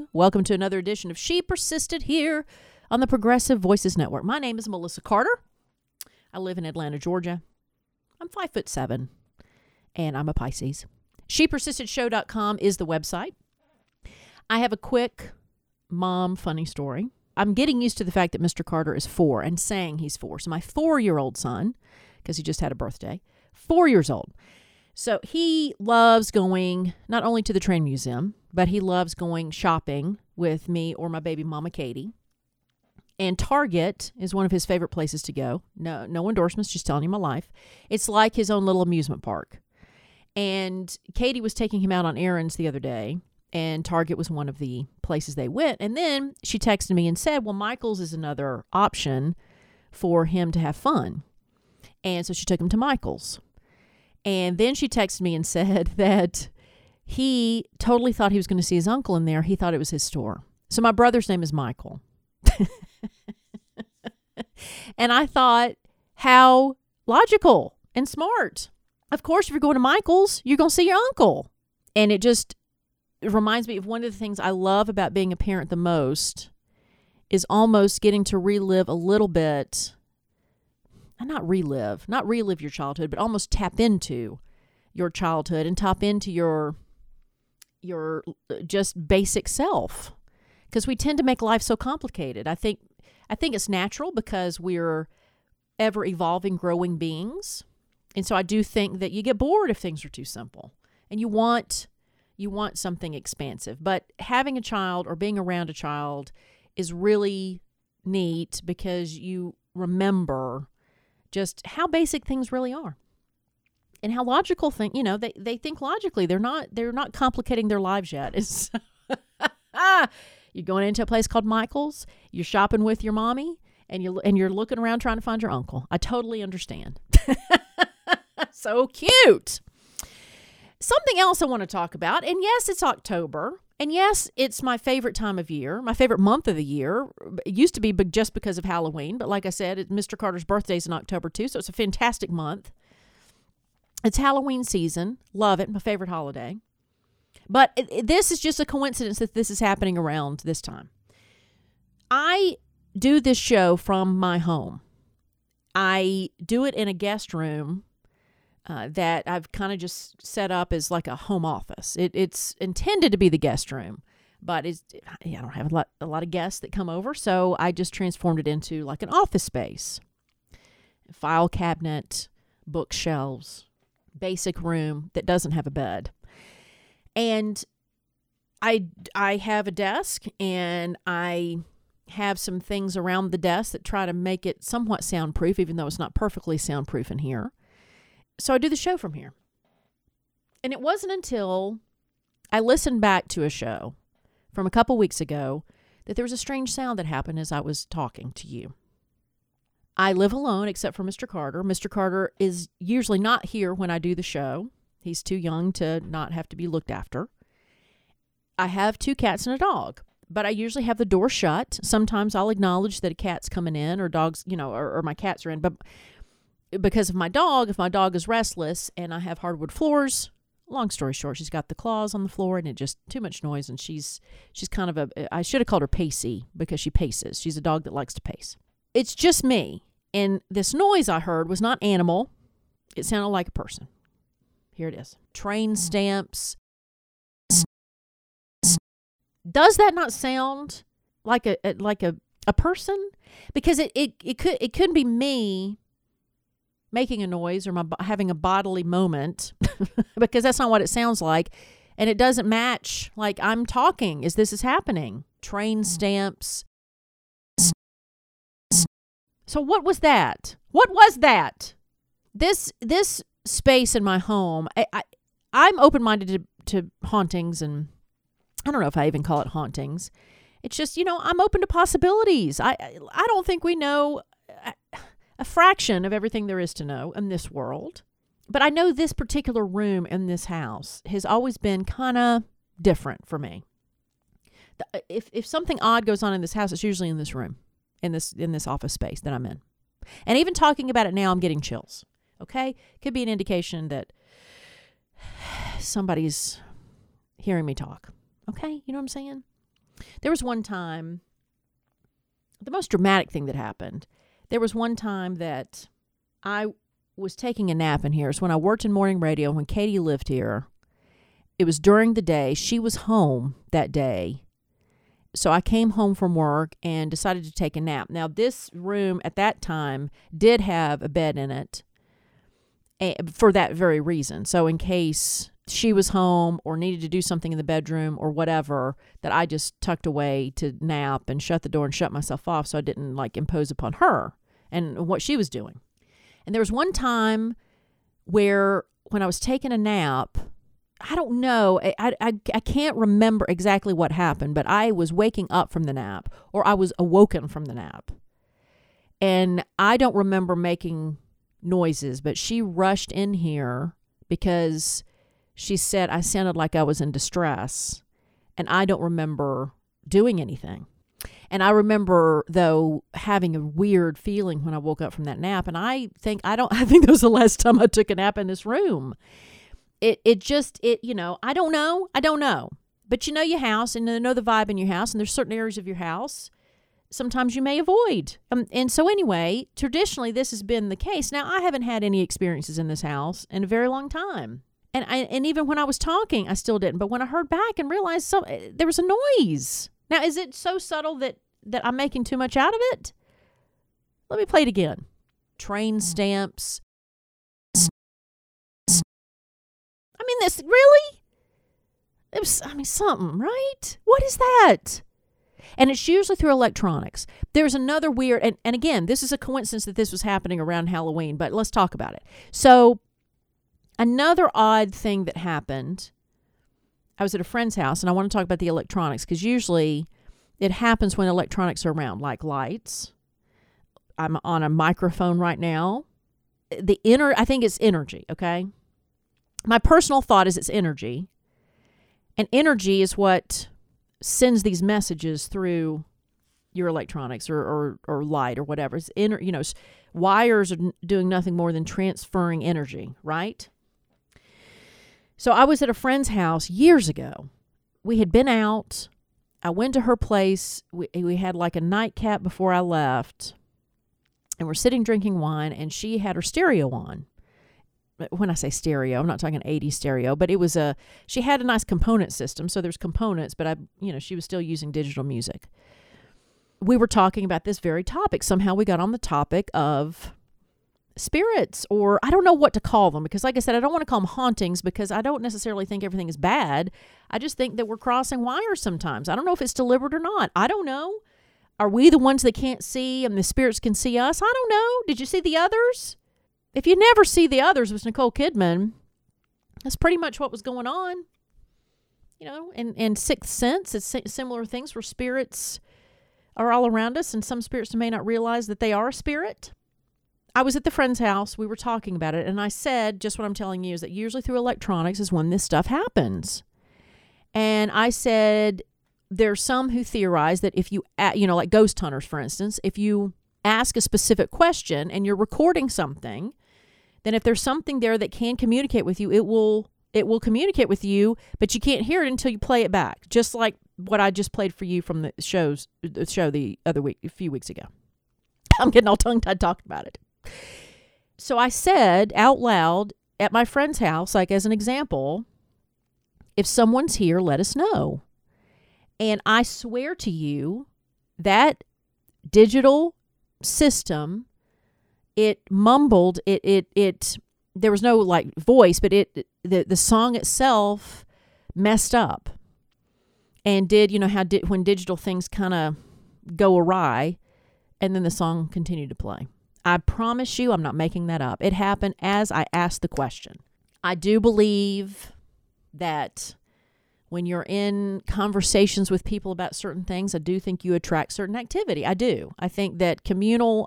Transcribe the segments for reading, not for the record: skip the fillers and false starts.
Welcome to another edition of She Persisted here on the Progressive Voices Network. My name is Melissa Carter. I live in Atlanta, Georgia. I'm 5'7", and I'm a Pisces. ShePersistedShow.com is the website. I have a quick mom funny story. I'm getting used to the fact that Mr. Carter is 4 and saying he's 4. So my 4-year-old son, because he just had a birthday, 4 years old. So he loves going not only to the train museum, but he loves going shopping with me or my baby mama, Katie. And Target is one of his favorite places to go. No endorsements, just telling you my life. It's like his own little amusement park. And Katie was taking him out on errands the other day, and Target was one of the places they went. And then she texted me and said, well, Michael's is another option for him to have fun. And so she took him to Michael's. And then she texted me and said that he totally thought he was going to see his uncle in there. He thought it was his store. So my brother's name is Michael. And I thought, how logical and smart. Of course, if you're going to Michael's, you're going to see your uncle. And it reminds me of one of the things I love about being a parent the most is almost getting to relive a little bit. Not relive your childhood, but almost tap into your childhood and tap into your just basic self. Because we tend to make life so complicated. I think it's natural because we're ever evolving, growing beings. And so I do think that you get bored if things are too simple and you want something expansive. But having a child or being around a child is really neat because you remember just how basic things really are and how logical they think logically. They're not complicating their lives yet. It's you're going into a place called Michael's, you're shopping with your mommy, and you're looking around trying to find your uncle. I totally understand. So cute. Something else I want to talk about, and yes, it's October, and yes, it's my favorite time of year, my favorite month of the year. It used to be just because of Halloween, but like I said, Mr. Carter's birthday is in October too, so it's a fantastic month. It's Halloween season. Love it. My favorite holiday. But this is just a coincidence that this is happening around this time. I do this show from my home. I do it in a guest room that I've kind of just set up as like a home office. It's intended to be the guest room, but I don't have a lot of guests that come over, so I just transformed it into like an office space. File cabinet, bookshelves, basic room that doesn't have a bed. And I have a desk, and I have some things around the desk that try to make it somewhat soundproof, even though it's not perfectly soundproof in here. So I do the show from here. And it wasn't until I listened back to a show from a couple weeks ago that there was a strange sound that happened as I was talking to you. I live alone except for Mr. Carter. Mr. Carter is usually not here when I do the show. He's too young to not have to be looked after. I have 2 cats and a dog, but I usually have the door shut. Sometimes I'll acknowledge that a cat's coming in or dogs, or my cats are in. But because of my dog, if my dog is restless and I have hardwood floors, long story short, she's got the claws on the floor and it just too much noise. And she's kind of I should have called her pacey because she paces. She's a dog that likes to pace. It's just me. And this noise I heard was not animal. It sounded like a person. Here it is. Train stamps. Does that not sound like a person? Because it couldn't be me making a noise or having a bodily moment because that's not what it sounds like, and it doesn't match. Like I'm talking as this is happening. Train stamps. So what was that? What was that? This space in my home, I'm open-minded to hauntings, and I don't know if I even call it hauntings. It's just, I'm open to possibilities. I don't think we know a fraction of everything there is to know in this world. But I know this particular room in this house has always been kind of different for me. If something odd goes on in this house, it's usually in this room, in this office space that I'm in. And even talking about it now, I'm getting chills. Okay? Could be an indication that somebody's hearing me talk. Okay? You know what I'm saying? There was one time, the most dramatic thing that happened, there was one time that I was taking a nap in here. It's when I worked in morning radio, when Katie lived here. It was during the day. She was home that day. So I came home from work and decided to take a nap. Now, this room at that time did have a bed in it for that very reason. So in case she was home or needed to do something in the bedroom or whatever, that I just tucked away to nap and shut the door and shut myself off so I didn't like impose upon her and what she was doing. And there was one time where when I was taking a nap, I don't know, I can't remember exactly what happened, but I was waking up from the nap, or I was awoken from the nap. And I don't remember making noises, but she rushed in here because she said I sounded like I was in distress, and I don't remember doing anything. And I remember, though, having a weird feeling when I woke up from that nap, and I think that was the last time I took a nap in this room. I don't know. But you know your house, and you know the vibe in your house, and there's certain areas of your house sometimes you may avoid. And so anyway, traditionally this has been the case. Now, I haven't had any experiences in this house in a very long time. And even when I was talking, I still didn't. But when I heard back and realized there was a noise. Now, is it so subtle that I'm making too much out of it? Let me play it again. Train stamps. I mean, this really? It was, something, right? What is that? And it's usually through electronics. There's another weird, and again, this is a coincidence that this was happening around Halloween, but let's talk about it. So, another odd thing that happened, I was at a friend's house, and I want to talk about the electronics, because usually it happens when electronics are around, like lights. I'm on a microphone right now. I think it's energy, okay? My personal thought is it's energy. And energy is what sends these messages through your electronics or light or whatever. It's wires are doing nothing more than transferring energy, right? So I was at a friend's house years ago. We had been out. I went to her place. We had like a nightcap before I left. And we're sitting drinking wine, and she had her stereo on. When I say stereo, I'm not talking 80s stereo, but she had a nice component system. So there's components, but she was still using digital music. We were talking about this very topic. Somehow we got on the topic of spirits, or I don't know what to call them, because like I said, I don't want to call them hauntings, because I don't necessarily think everything is bad. I just think that we're crossing wires sometimes. I don't know if it's deliberate or not. I don't know. Are we the ones that can't see and the spirits can see us? I don't know. Did you see The Others? If you never see The Others with Nicole Kidman, that's pretty much what was going on. And Sixth Sense, it's similar things where spirits are all around us, and some spirits may not realize that they are a spirit. I was at the friend's house. We were talking about it, and I said, just what I'm telling you is that usually through electronics is when this stuff happens. And I said, there's some who theorize that if you, like ghost hunters, for instance, if you ask a specific question and you're recording something, then if there's something there that can communicate with you, it will communicate with you, but you can't hear it until you play it back. Just like what I just played for you from the show the other week, a few weeks ago. I'm getting all tongue-tied talking about it. So I said out loud at my friend's house, like as an example, if someone's here, let us know. And I swear to you that digital system, it mumbled, there was no like voice, but the song itself messed up and did, when digital things kind of go awry, and then the song continued to play. I promise you, I'm not making that up. It happened as I asked the question. I do believe that when you're in conversations with people about certain things, I do think you attract certain activity. I do. I think that communal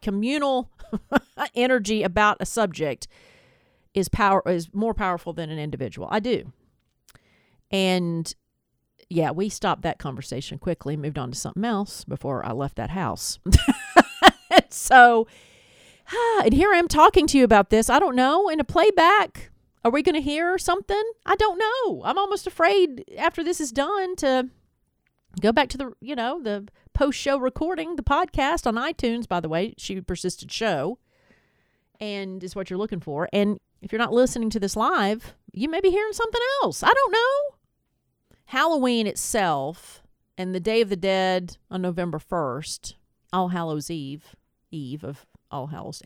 energy about a subject is more powerful than an individual. I do. And yeah, we stopped that conversation quickly, moved on to something else before I left that house. So, and here I am talking to you about this. I don't know. In a playback, are we going to hear something? I don't know. I'm almost afraid after this is done to Go back to the post-show recording, the podcast on iTunes, by the way, She Persisted Show, and is what you're looking for. And if you're not listening to this live, you may be hearing something else. I don't know. Halloween itself and the Day of the Dead on November 1st, All Hallows Eve of All Hallows,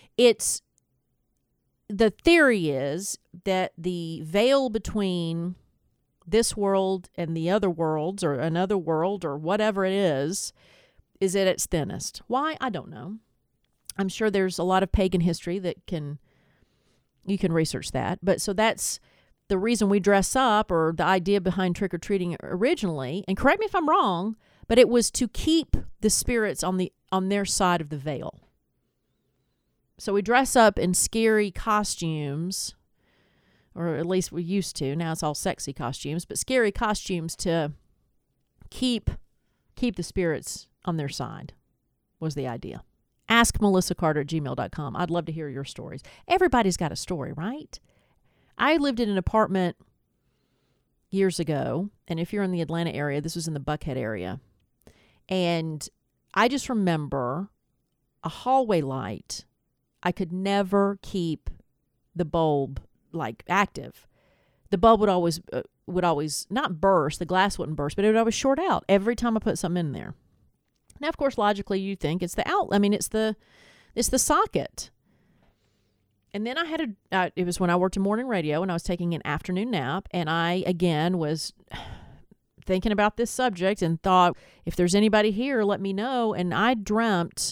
the theory is that the veil between this world and the other worlds or another world or whatever it is at its thinnest. Why? I don't know. I'm sure there's a lot of pagan history that you can research that. But so that's the reason we dress up, or the idea behind trick-or-treating originally. And correct me if I'm wrong, but it was to keep the spirits on their side of the veil. So we dress up in scary costumes, or at least we used to. Now it's all sexy costumes, but scary costumes to keep the spirits on their side was the idea. Ask melissacarter@gmail.com. I'd love to hear your stories. Everybody's got a story, right? I lived in an apartment years ago, and if you're in the Atlanta area, this was in the Buckhead area. And I just remember a hallway light. I could never keep the bulb active. The bulb would always not burst. The glass wouldn't burst, but it would always short out every time I put something in there. Now, of course, logically, you think it's the it's the socket. And then it was when I worked in morning radio and I was taking an afternoon nap, and I again was thinking about this subject and thought, if there's anybody here, let me know. And I dreamt.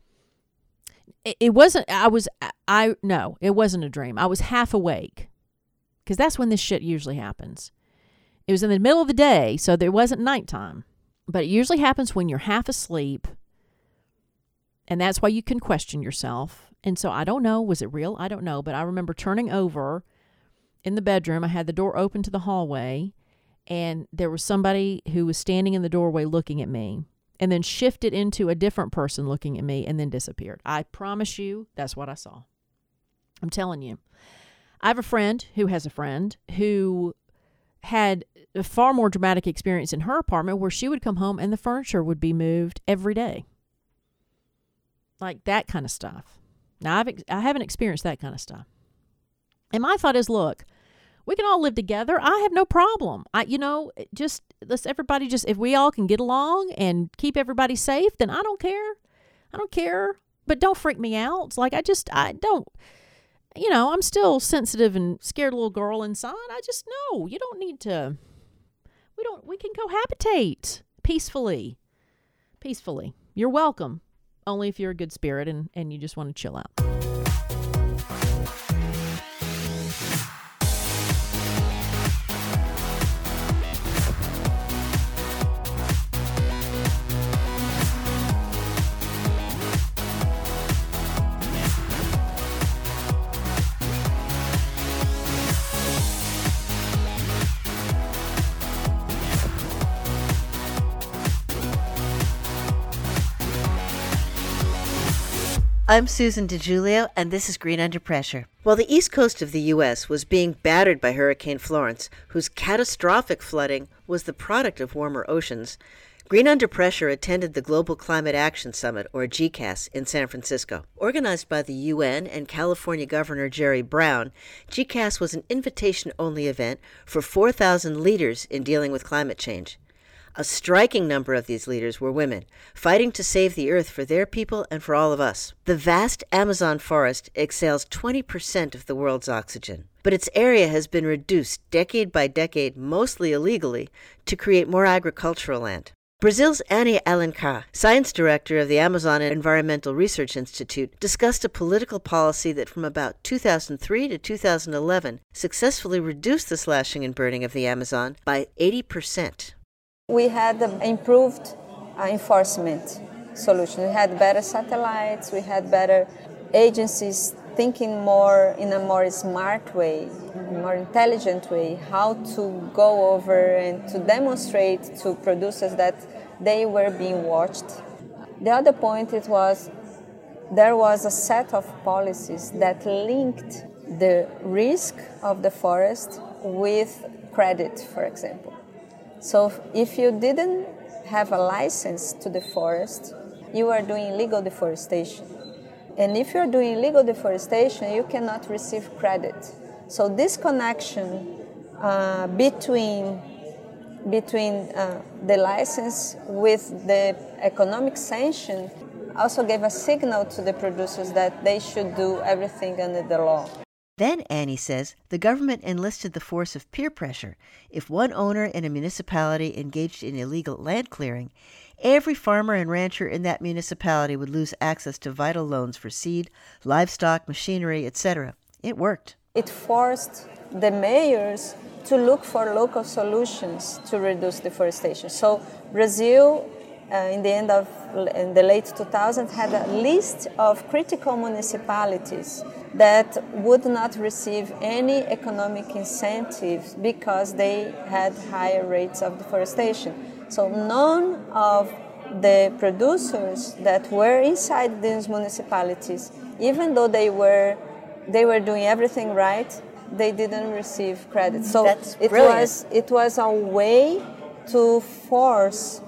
It wasn't a dream. I was half awake, because that's when this shit usually happens. It was in the middle of the day, so there wasn't nighttime, but it usually happens when you're half asleep, and that's why you can question yourself. And so I don't know, was it real? I don't know, but I remember turning over in the bedroom. I had the door open to the hallway, and there was somebody who was standing in the doorway looking at me, and then shifted into a different person looking at me, and then disappeared. I promise you, that's what I saw. I'm telling you. I have a friend who has a friend who had a far more dramatic experience in her apartment, where she would come home and the furniture would be moved every day. Like that kind of stuff. Now, I haven't experienced that kind of stuff. And my thought is, look, we can all live together. I have no problem. If we all can get along and keep everybody safe, then I don't care. I don't care. But don't freak me out. It's like, I'm still sensitive and scared little girl inside. You don't need to, we can cohabitate peacefully. Peacefully. You're welcome. Only if you're a good spirit and you just want to chill out. I'm Susan DiGiulio, and this is Green Under Pressure. While the east coast of the U.S. was being battered by Hurricane Florence, whose catastrophic flooding was the product of warmer oceans, Green Under Pressure attended the Global Climate Action Summit, or GCAS, in San Francisco. Organized by the UN and California Governor Jerry Brown, GCAS was an invitation-only event for 4,000 leaders in dealing with climate change. A striking number of these leaders were women, fighting to save the earth for their people and for all of us. The vast Amazon forest exhales 20% of the world's oxygen, but its area has been reduced decade by decade, mostly illegally, to create more agricultural land. Brazil's Annie Alencar, science director of the Amazon Environmental Research Institute, discussed a political policy that from about 2003 to 2011 successfully reduced the slashing and burning of the Amazon by 80%. We had improved enforcement solution. We had better satellites, we had better agencies thinking more in a more smart way, more intelligent way, how to go over and to demonstrate to producers that they were being watched. The other point there was a set of policies that linked the risk of the forest with credit, for example. So if you didn't have a license to the forest, you are doing illegal deforestation. And if you're doing illegal deforestation, you cannot receive credit. So this connection between the license with the economic sanction also gave a signal to the producers that they should do everything under the law. Then, Annie says, the government enlisted the force of peer pressure. If one owner in a municipality engaged in illegal land clearing, every farmer and rancher in that municipality would lose access to vital loans for seed, livestock, machinery, etc. It worked. It forced the mayors to look for local solutions to reduce deforestation. So Brazil, in the late 2000s, had a list of critical municipalities that would not receive any economic incentives because they had higher rates of deforestation. So none of the producers that were inside these municipalities, even though they were doing everything right, they didn't receive credit. So it was a way to force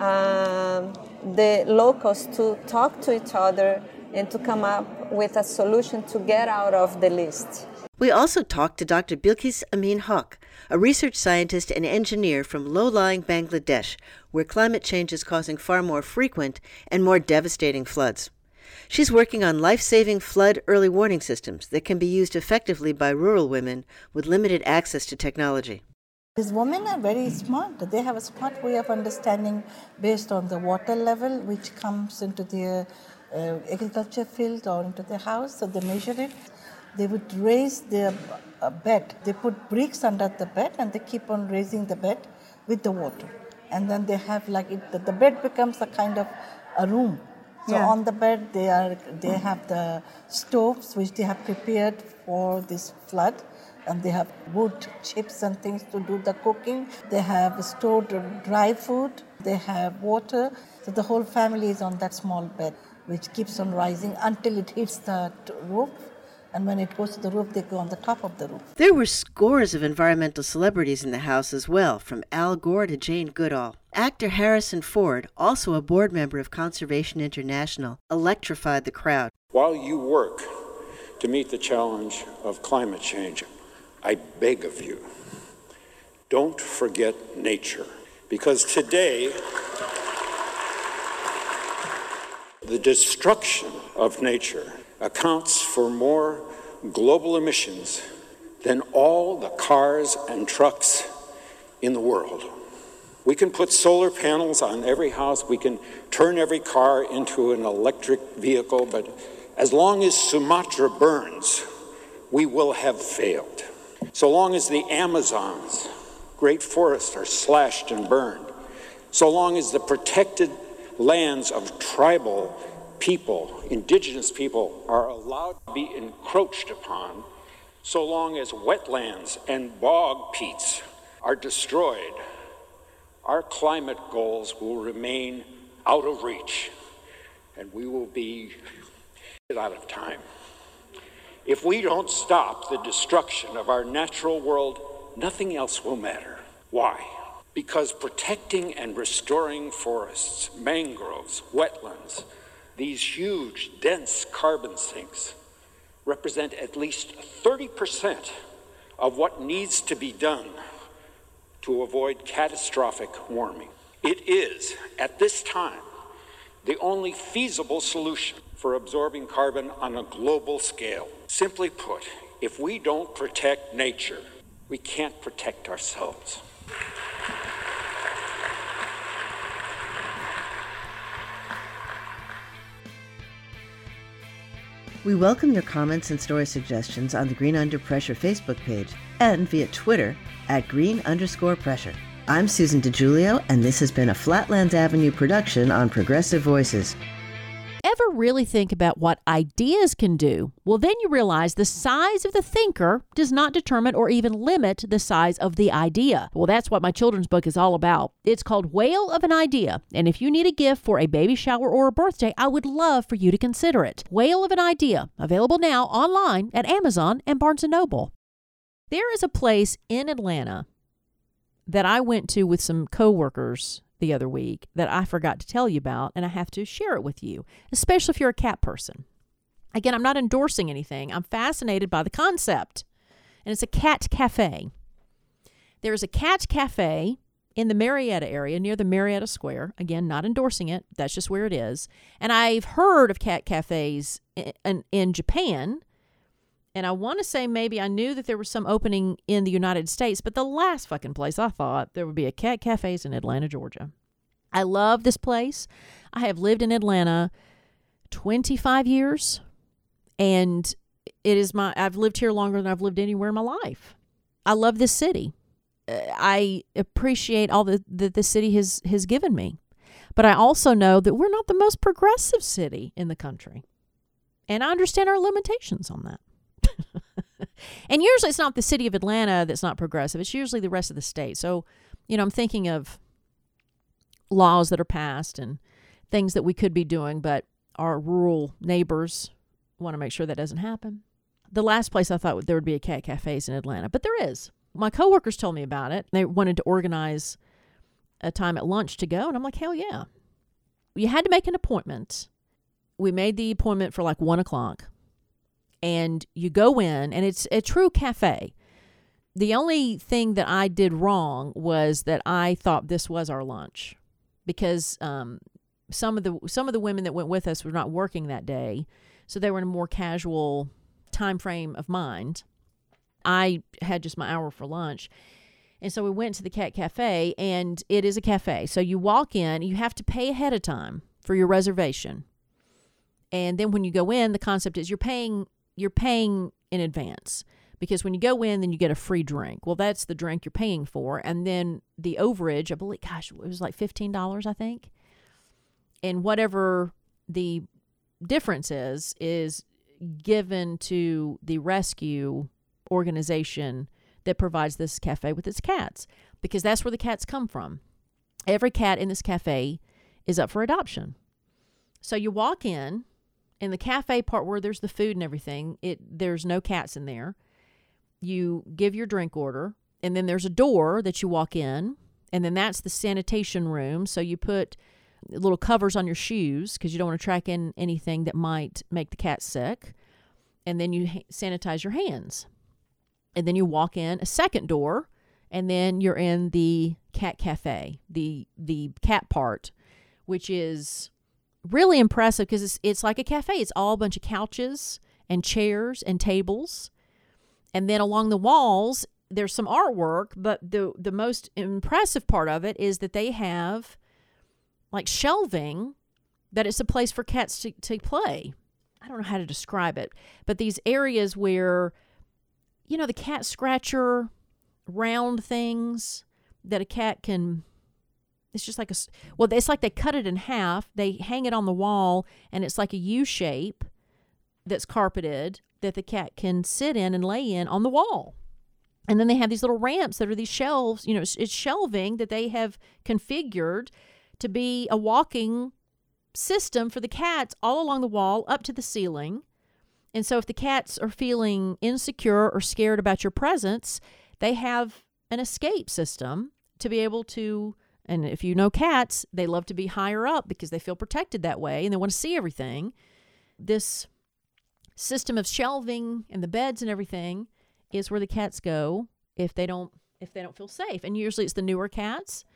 the locals to talk to each other and to come up with a solution to get out of the list. We also talked to Dr. Bilkis Amin Haq, a research scientist and engineer from low-lying Bangladesh, where climate change is causing far more frequent and more devastating floods. She's working on life-saving flood early warning systems that can be used effectively by rural women with limited access to technology. These women are very smart. They have a smart way of understanding based on the water level which comes into their agriculture field or into their house, so they measure it. They would raise their bed. They put bricks under the bed and they keep on raising the bed with the water. And then they have the bed becomes a kind of a room. So on the bed they have the stoves which they have prepared for this flood, and they have wood chips and things to do the cooking. They have stored dry food. They have water. So the whole family is on that small bed, which keeps on rising until it hits the roof. And when it goes to the roof, they go on the top of the roof. There were scores of environmental celebrities in the house as well, from Al Gore to Jane Goodall. Actor Harrison Ford, also a board member of Conservation International, electrified the crowd. While you work to meet the challenge of climate change, I beg of you, don't forget nature. Because today, the destruction of nature accounts for more global emissions than all the cars and trucks in the world. We can put solar panels on every house, we can turn every car into an electric vehicle, but as long as Sumatra burns, we will have failed. So long as the Amazon's great forests are slashed and burned, so long as the protected lands of tribal people, indigenous people, are allowed to be encroached upon, so long as wetlands and bog peats are destroyed, our climate goals will remain out of reach, and we will be out of time. If we don't stop the destruction of our natural world, nothing else will matter. Why? Because protecting and restoring forests, mangroves, wetlands, these huge, dense carbon sinks represent at least 30% of what needs to be done to avoid catastrophic warming. It is, at this time, the only feasible solution for absorbing carbon on a global scale. Simply put, if we don't protect nature, we can't protect ourselves. We welcome your comments and story suggestions on the Green Under Pressure Facebook page and via Twitter @green_pressure. I'm Susan DiGiulio, and this has been a Flatlands Avenue production on Progressive Voices. Ever really think about what ideas can do? Well, then you realize the size of the thinker does not determine or even limit the size of the idea. Well, that's what my children's book is all about. It's called Whale of an Idea, and if you need a gift for a baby shower or a birthday, I would love for you to consider it. Whale of an Idea, available now online at Amazon and Barnes & Noble. There is a place in Atlanta that I went to with some coworkers the other week that I forgot to tell you about, and I have to share it with you, especially if you're a cat person. Again, I'm not endorsing anything. I'm fascinated by the concept, and it's a cat cafe. There's a cat cafe in the Marietta area, near the Marietta Square. Again, not endorsing it. That's just where it is. And I've heard of cat cafes in Japan, and I want to say maybe I knew that there was some opening in the United States, but the last fucking place I thought there would be a cat cafe is in Atlanta, Georgia. I love this place. I have lived in Atlanta 25 years, and I've lived here longer than I've lived anywhere in my life. I love this city. I appreciate all that the city has given me. But I also know that we're not the most progressive city in the country. And I understand our limitations on that. And usually it's not the city of Atlanta that's not progressive. It's usually the rest of the state. So, I'm thinking of laws that are passed and things that we could be doing, but our rural neighbors want to make sure that doesn't happen. The last place I thought there would be a cat cafe is in Atlanta, but there is. My coworkers told me about it. They wanted to organize a time at lunch to go, and I'm like, hell yeah. You had to make an appointment. We made the appointment for like 1 o'clock, and you go in, and it's a true cafe. The only thing that I did wrong was that I thought this was our lunch, because some of the women that went with us were not working that day, so they were in a more casual time frame of mind. I had just my hour for lunch. And so we went to the cat cafe, and it is a cafe. So you walk in, you have to pay ahead of time for your reservation. And then when you go in, the concept is you're paying in advance, because when you go in, then you get a free drink. Well, that's the drink you're paying for. And then the overage, I believe, it was like $15, I think. And whatever the difference is given to the rescue organization that provides this cafe with its cats, because that's where the cats come from. Every cat in this cafe is up for adoption. So you walk in the cafe part where there's the food and everything, there's no cats in there. You give your drink order, and then there's a door that you walk in, and then that's the sanitation room. So you put little covers on your shoes because you don't want to track in anything that might make the cat sick. And then you sanitize your hands. And then you walk in a second door, and then you're in the cat cafe, the cat part, which is really impressive because it's like a cafe. It's all a bunch of couches and chairs and tables. And then along the walls, there's some artwork, but the most impressive part of it is that they have like shelving, that it's a place for cats to play. I don't know how to describe it, but these areas where, the cat scratcher round things that a cat can, it's just like it's like they cut it in half. They hang it on the wall, and it's like a U shape that's carpeted that the cat can sit in and lay in on the wall. And then they have these little ramps that are these shelves, it's shelving that they have configured to be a walking system for the cats all along the wall up to the ceiling. And so if the cats are feeling insecure or scared about your presence, they have an escape system to be able to, and if you know cats, they love to be higher up because they feel protected that way and they want to see everything. This system of shelving and the beds and everything is where the cats go if they don't feel safe. And usually it's the newer cats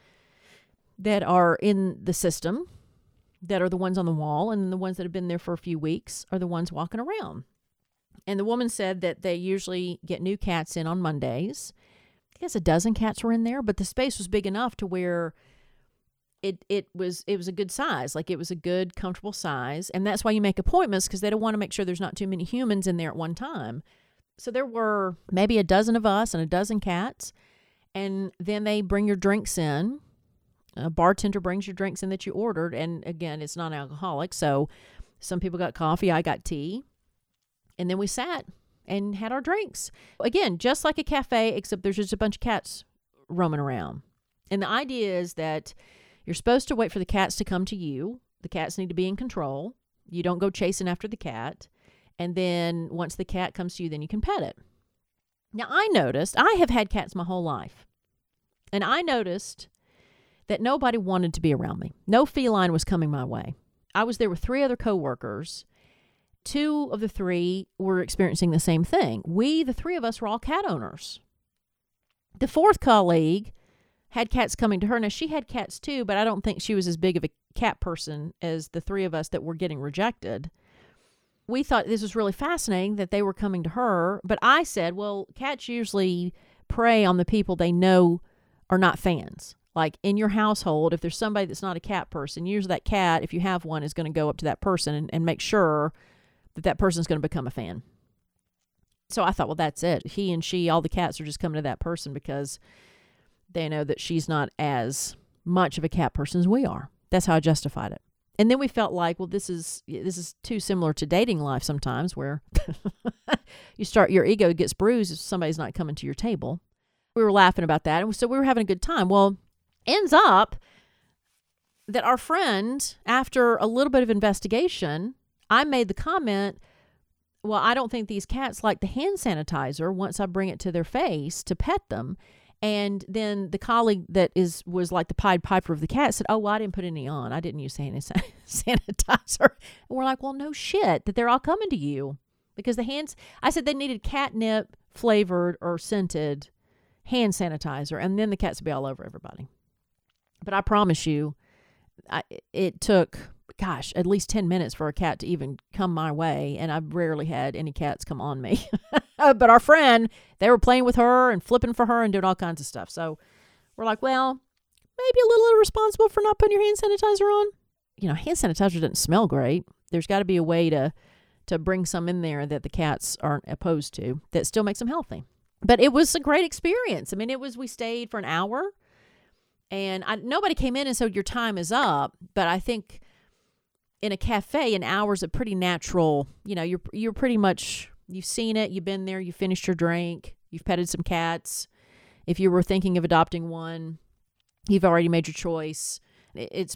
that are in the system that are the ones on the wall, and the ones that have been there for a few weeks are the ones walking around. And the woman said that they usually get new cats in on Mondays. I guess a dozen cats were in there, but the space was big enough to where it was a good size. Like, it was a good, comfortable size. And that's why you make appointments, because they don't want to make sure there's not too many humans in there at one time. So there were maybe a dozen of us and a dozen cats. And then they bring your drinks in. A bartender brings your drinks in that you ordered. And again, it's non-alcoholic. So some people got coffee. I got tea. And then we sat and had our drinks. Again, just like a cafe, except there's just a bunch of cats roaming around. And the idea is that you're supposed to wait for the cats to come to you. The cats need to be in control. You don't go chasing after the cat. And then once the cat comes to you, then you can pet it. Now, I have had cats my whole life. And I noticed that nobody wanted to be around me. No feline was coming my way. I was there with 3 other coworkers. 2 of the 3 were experiencing the same thing. The 3 of us, were all cat owners. The 4th colleague had cats coming to her. Now, she had cats too, but I don't think she was as big of a cat person as the 3 of us that were getting rejected. We thought this was really fascinating that they were coming to her, but I said, well, cats usually prey on the people they know are not fans. Like in your household, if there's somebody that's not a cat person, usually that cat, if you have one, is going to go up to that person and make sure that person's going to become a fan. So I thought, well, that's it. He and she, all the cats are just coming to that person because they know that she's not as much of a cat person as we are. That's how I justified it. And then we felt like, well, this is too similar to dating life sometimes, where your ego gets bruised if somebody's not coming to your table. We were laughing about that, and so we were having a good time. Well, ends up that our friend, after a little bit of investigation, I made the comment, well, I don't think these cats like the hand sanitizer once I bring it to their face to pet them. And then the colleague that was like the Pied Piper of the cat said, oh, well, I didn't put any on. I didn't use hand sanitizer. And we're like, well, no shit, that they're all coming to you. Because I said they needed catnip flavored or scented hand sanitizer. And then the cats would be all over everybody. But I promise you, it took, at least 10 minutes for a cat to even come my way. And I've rarely had any cats come on me. But our friend, they were playing with her and flipping for her and doing all kinds of stuff. So we're like, well, maybe a little irresponsible for not putting your hand sanitizer on. Hand sanitizer doesn't smell great. There's got to be a way to bring some in there that the cats aren't opposed to that still makes them healthy. But it was a great experience. I mean, we stayed for an hour. And nobody came in and said, your time is up. But I think in a cafe, an hour's a pretty natural, you're pretty much, you've seen it, you've been there, you finished your drink, you've petted some cats. If you were thinking of adopting one, you've already made your choice. It's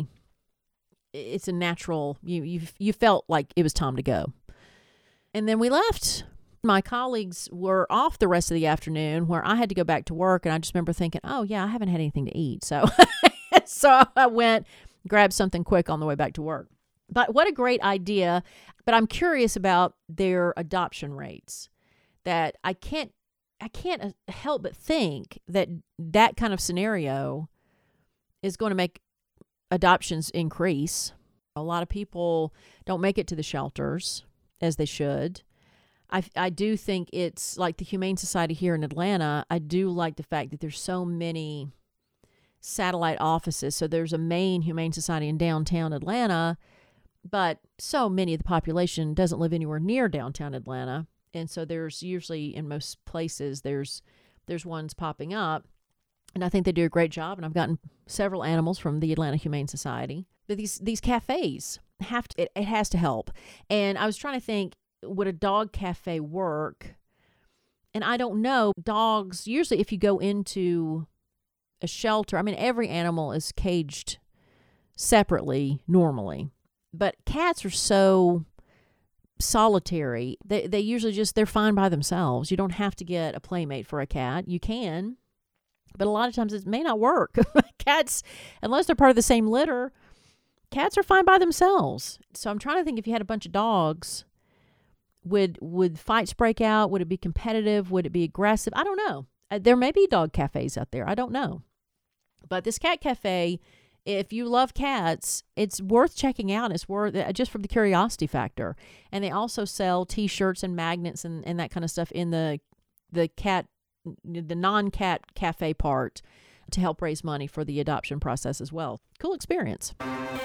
a natural, you felt like it was time to go. And then we left. My colleagues were off the rest of the afternoon where I had to go back to work. And I just remember thinking, oh, yeah, I haven't had anything to eat. So, so I went, grabbed something quick on the way back to work. But what a great idea. But I'm curious about their adoption rates. That I can't help but think that kind of scenario is going to make adoptions increase. A lot of people don't make it to the shelters as they should. I do think it's like the Humane Society here in Atlanta. I do like the fact that there's so many satellite offices. So there's a main Humane Society in downtown Atlanta, but so many of the population doesn't live anywhere near downtown Atlanta. And so there's usually, in most places, there's ones popping up. And I think they do a great job. And I've gotten several animals from the Atlanta Humane Society. But these cafes it has to help. And I was trying to think, would a dog cafe work? And I don't know. Dogs, usually if you go into a shelter, I mean, every animal is caged separately normally. But cats are so solitary. They usually they're fine by themselves. You don't have to get a playmate for a cat. You can, but a lot of times it may not work. Cats, unless they're part of the same litter, cats are fine by themselves. So I'm trying to think, if you had a bunch of dogs, would fights break out? Would it be competitive? Would it be aggressive? I don't know. There may be dog cafes out there. I don't know. But this cat cafe, if you love cats, it's worth checking out. It's worth just for the curiosity factor. And they also sell T-shirts and magnets and that kind of stuff in the non-cat cafe part to help raise money for the adoption process as well. Cool experience.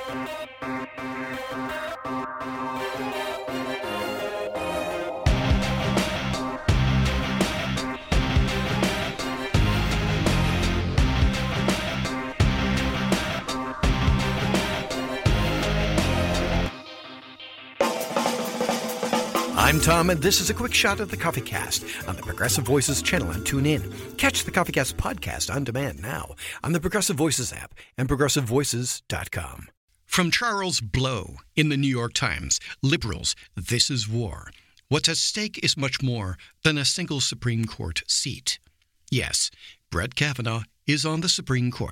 I'm Tom, and this is a quick shot of the Coffee Cast on the Progressive Voices channel and tune in. Catch the Coffee Cast podcast on demand now on the Progressive Voices app and progressivevoices.com. From Charles Blow in the New York Times, liberals, this is war. What's at stake is much more than a single Supreme Court seat. Yes, Brett Kavanaugh is on the Supreme Court.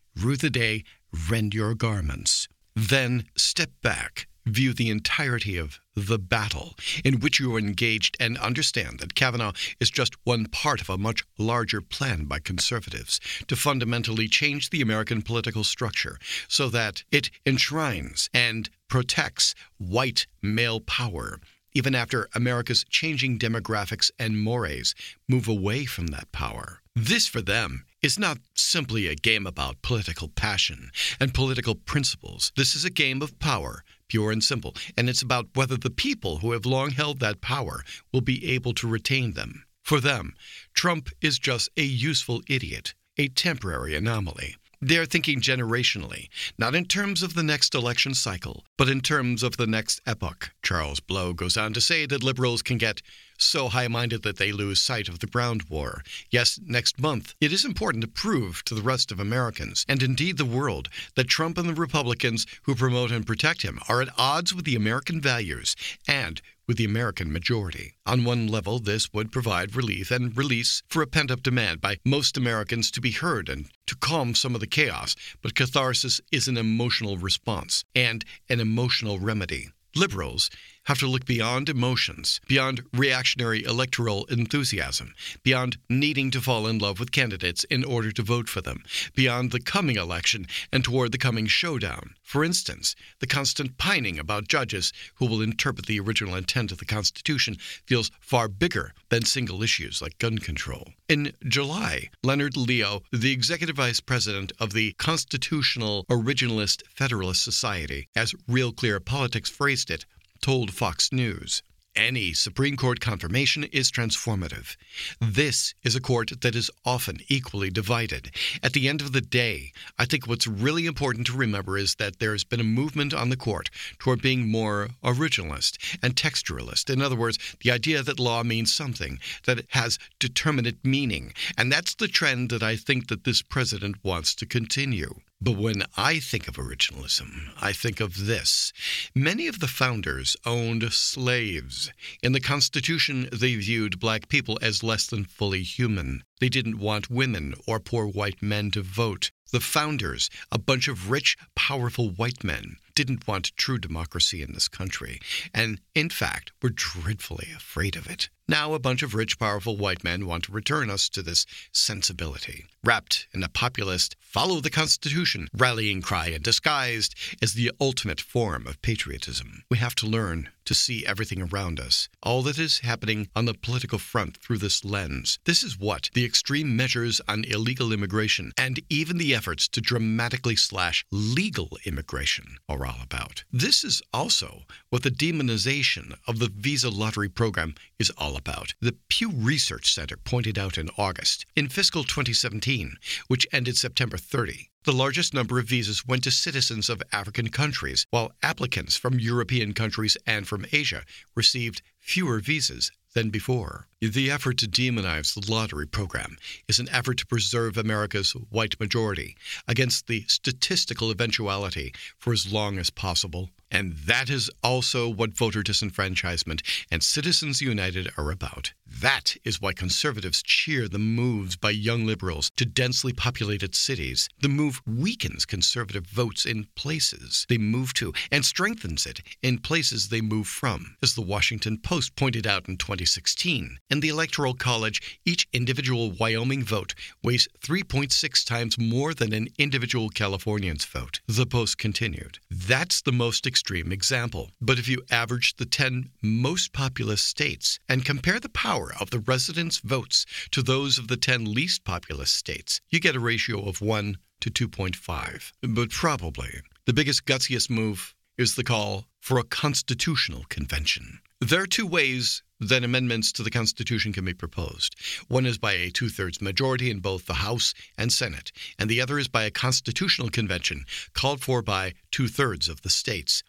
rue the day, rend your garments. Then step back, view the entirety of the battle in which you are engaged, and understand that Kavanaugh is just one part of a much larger plan by conservatives to fundamentally change the American political structure so that it enshrines and protects white male power, even after America's changing demographics and mores move away from that power. This, for them, is not simply a game about political passion and political principles. This is a game of power, pure and simple, and it's about whether the people who have long held that power will be able to retain them. For them, Trump is just a useful idiot, a temporary anomaly. They're thinking generationally, not in terms of the next election cycle, but in terms of the next epoch. Charles Blow goes on to say that liberals can get so high-minded that they lose sight of the ground war. Yes, next month, it is important to prove to the rest of Americans, and indeed the world, that Trump and the Republicans who promote and protect him are at odds with the American values and with the American majority. On one level, this would provide relief and release for a pent-up demand by most Americans to be heard and to calm some of the chaos, but catharsis is an emotional response and an emotional remedy. Liberals have to look beyond emotions, beyond reactionary electoral enthusiasm, beyond needing to fall in love with candidates in order to vote for them, beyond the coming election and toward the coming showdown. For instance, the constant pining about judges who will interpret the original intent of the Constitution feels far bigger than single issues like gun control. In July, Leonard Leo, the executive vice president of the Constitutional Originalist Federalist Society, as Real Clear Politics phrased it, told Fox News, "Any Supreme Court confirmation is transformative. This is a court that is often equally divided. At the end of the day, I think what's really important to remember is that there's been a movement on the court toward being more originalist and textualist. In other words, the idea that law means something, that it has determinate meaning. And that's the trend that I think that this president wants to continue. But when I think of originalism, I think of this. Many of the founders owned slaves. In the Constitution, they viewed black people as less than fully human. They didn't want women or poor white men to vote. The founders, a bunch of rich, powerful white men, didn't want true democracy in this country, and in fact were dreadfully afraid of it. Now a bunch of rich, powerful white men want to return us to this sensibility, wrapped in a populist, follow the Constitution rallying cry and disguised as the ultimate form of patriotism. We have to learn to see everything around us, all that is happening on the political front through this lens. This is what the extreme measures on illegal immigration and even the efforts to dramatically slash legal immigration are all about. This is also what the demonization of the visa lottery program is all about. The Pew Research Center pointed out in August, in fiscal 2017, which ended September 30, the largest number of visas went to citizens of African countries, while applicants from European countries and from Asia received fewer visas than before. The effort to demonize the lottery program is an effort to preserve America's white majority against the statistical eventuality for as long as possible. And that is also what voter disenfranchisement and Citizens United are about. That is why conservatives cheer the moves by young liberals to densely populated cities. The move weakens conservative votes in places they move to and strengthens it in places they move from. As the Washington Post pointed out in 2016, in the Electoral College, each individual Wyoming vote weighs 3.6 times more than an individual Californian's vote. The Post continued, that's the most extreme example. But if you average the 10 most populous states and compare the power of the residents' votes to those of the 10 least populous states, you get a ratio of 1 to 2.5. But probably the biggest, gutsiest move is the call for a constitutional convention. There are two ways that amendments to the Constitution can be proposed. One is by a 2/3 majority in both the House and Senate, and the other is by a constitutional convention called for by 2/3 of the states.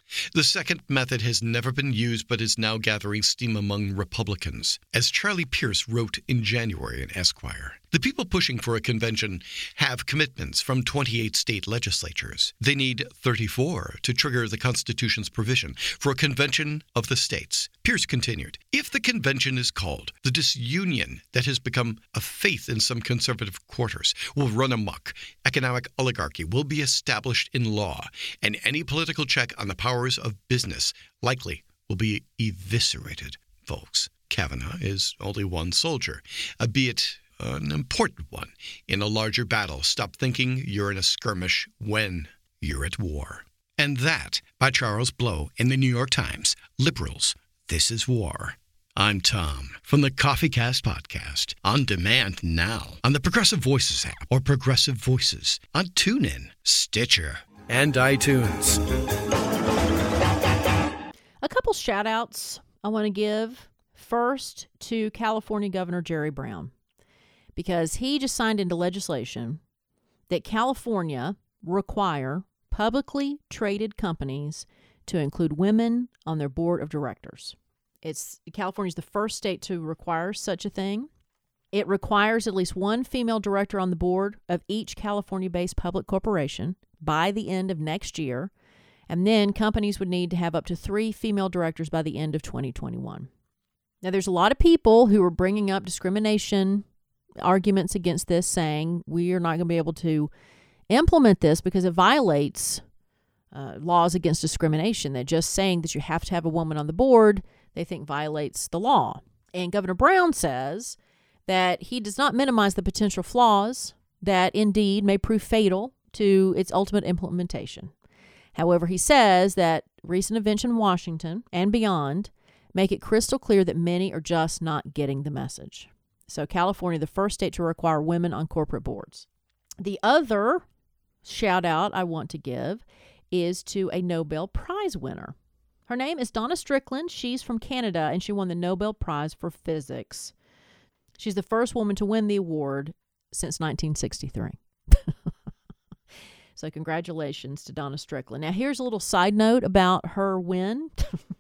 The second method has never been used but is now gathering steam among Republicans. As Charlie Pierce wrote in January in Esquire, the people pushing for a convention have commitments from 28 state legislatures. They need 34 to trigger the Constitution's provision for a convention of the states. Pierce continued, if the convention is called, the disunion that has become a faith in some conservative quarters will run amok. Economic oligarchy will be established in law, and any political check on the powers of business likely will be eviscerated. Folks, Kavanaugh is only one soldier, albeit an important one, in a larger battle. Stop thinking you're in a skirmish when you're at war. And that, by Charles Blow in the New York Times. Liberals, this is war. I'm Tom from the CoffeeCast podcast, on demand now on the Progressive Voices app or Progressive Voices on TuneIn, Stitcher, and iTunes. A couple shout outs I want to give. First to California Governor Jerry Brown, because he just signed into legislation that California require publicly traded companies to include women on their board of directors. California's the first state to require such a thing. It requires at least one female director on the board of each California-based public corporation by the end of next year. And then companies would need to have up to 3 female directors by the end of 2021. Now, there's a lot of people who are bringing up discrimination arguments against this, saying we are not going to be able to implement this because it violates laws against discrimination. They're just saying that you have to have a woman on the board, they think violates the law. And Governor Brown says that he does not minimize the potential flaws that indeed may prove fatal to its ultimate implementation. However, he says that recent events in Washington and beyond make it crystal clear that many are just not getting the message. So California, the first state to require women on corporate boards. The other shout out I want to give is to a Nobel Prize winner. Her name is Donna Strickland. She's from Canada, and she won the Nobel Prize for Physics. She's the first woman to win the award since 1963. So congratulations to Donna Strickland. Now, here's a little side note about her win.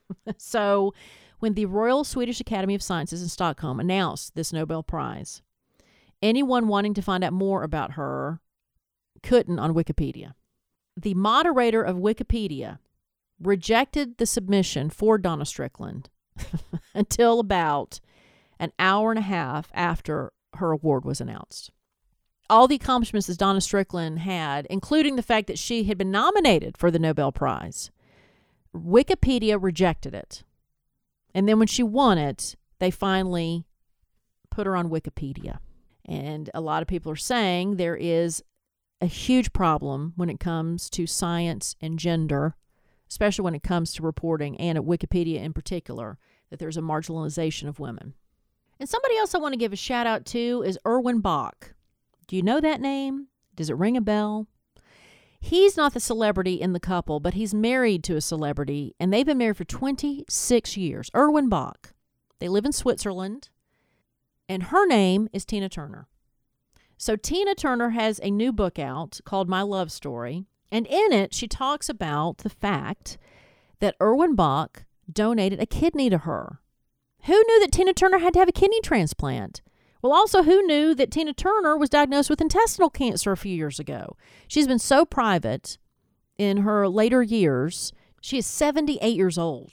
So when the Royal Swedish Academy of Sciences in Stockholm announced this Nobel Prize, anyone wanting to find out more about her couldn't on Wikipedia. The moderator of Wikipedia rejected the submission for Donna Strickland until about an hour and a half after her award was announced. All the accomplishments that Donna Strickland had, including the fact that she had been nominated for the Nobel Prize, Wikipedia rejected it. And then when she won it, they finally put her on Wikipedia. And a lot of people are saying there is a huge problem when it comes to science and gender, especially when it comes to reporting, and at Wikipedia in particular, that there's a marginalization of women. And somebody else I want to give a shout out to is Erwin Bach. Do you know that name? Does it ring a bell? He's not the celebrity in the couple, but he's married to a celebrity, and they've been married for 26 years. Erwin Bach. They live in Switzerland, and her name is Tina Turner. So Tina Turner has a new book out called My Love Story, and in it she talks about the fact that Erwin Bach donated a kidney to her. Who knew that Tina Turner had to have a kidney transplant? Well, also, who knew that Tina Turner was diagnosed with intestinal cancer a few years ago? She's been so private in her later years. She is 78 years old,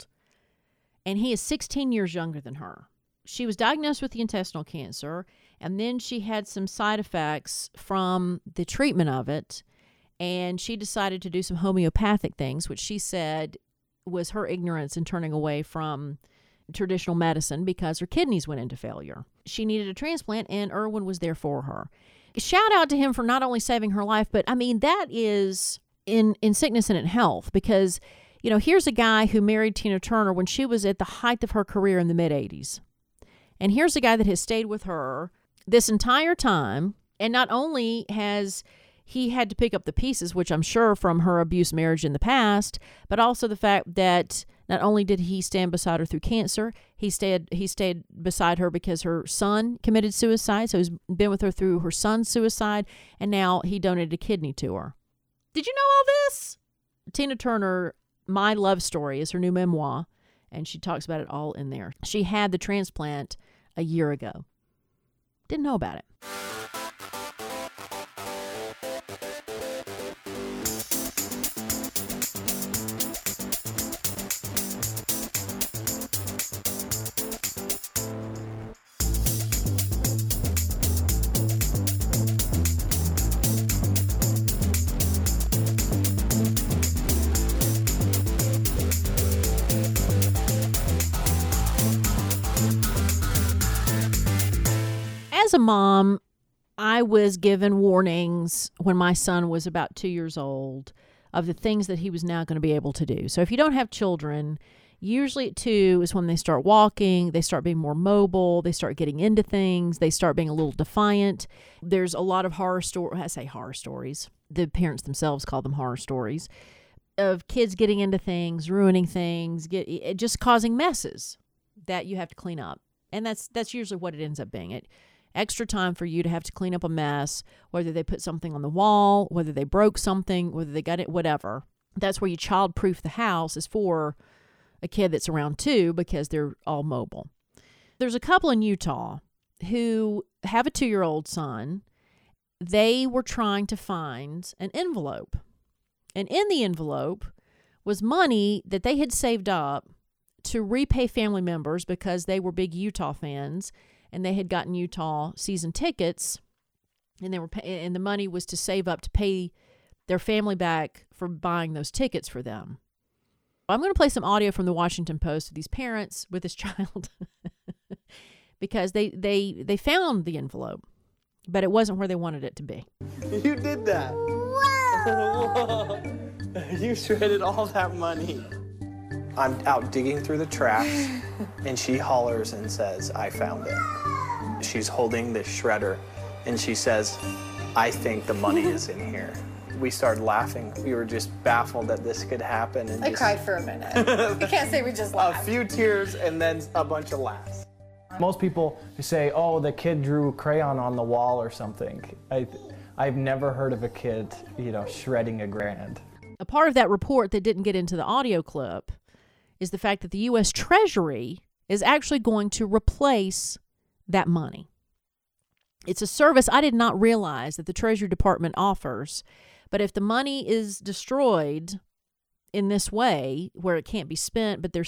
and he is 16 years younger than her. She was diagnosed with the intestinal cancer, and then she had some side effects from the treatment of it, and she decided to do some homeopathic things, which she said was her ignorance in turning away from traditional medicine because her kidneys went into failure. She needed a transplant, and Erwin was there for her. Shout out to him for not only saving her life, but I mean, that is in sickness and in health, because, you know, here's a guy who married Tina Turner when she was at the height of her career in the mid-'80s. And here's a guy that has stayed with her this entire time, and not only has he had to pick up the pieces, which I'm sure from her abuse marriage in the past, but also the fact that not only did he stand beside her through cancer, he stayed beside her because her son committed suicide. So he's been with her through her son's suicide, and now he donated a kidney to her. Did you know all this? Tina Turner My Love Story is her new memoir, and she talks about it all in there. She had the transplant a year ago. Didn't know about it. As a mom, I was given warnings when my son was about 2 years old of the things that he was now going to be able to do. So if you don't have children, usually at 2 is when they start walking, they start being more mobile, they start getting into things, they start being a little defiant. There's a lot of horror stories. The parents themselves call them horror stories of kids getting into things, ruining things, just causing messes that you have to clean up. And that's usually what it ends up being. Extra time for you to have to clean up a mess, whether they put something on the wall, whether they broke something, whether they got it, whatever. That's where you child-proof the house, is for a kid that's around 2 because they're all mobile. There's a couple in Utah who have a 2-year-old son. They were trying to find an envelope. And in the envelope was money that they had saved up to repay family members because they were big Utah fans. And they had gotten Utah season tickets, and and the money was to save up to pay their family back for buying those tickets for them. I'm going to play some audio from the Washington Post of these parents with this child because they found the envelope, but it wasn't where they wanted it to be. You did that. Whoa! You shredded all that money. I'm out digging through the trash, and she hollers and says, I found it. She's holding this shredder, and she says, I think the money is in here. We started laughing. We were just baffled that this could happen. And I cried for a minute. I can't say we just laughed. A few tears and then a bunch of laughs. Most people say, oh, the kid drew a crayon on the wall or something. I've never heard of a kid, shredding $1,000. A part of that report that didn't get into the audio clip is the fact that the U.S. Treasury is actually going to replace that money. It's a service I did not realize that the Treasury Department offers, but if the money is destroyed in this way, where it can't be spent, but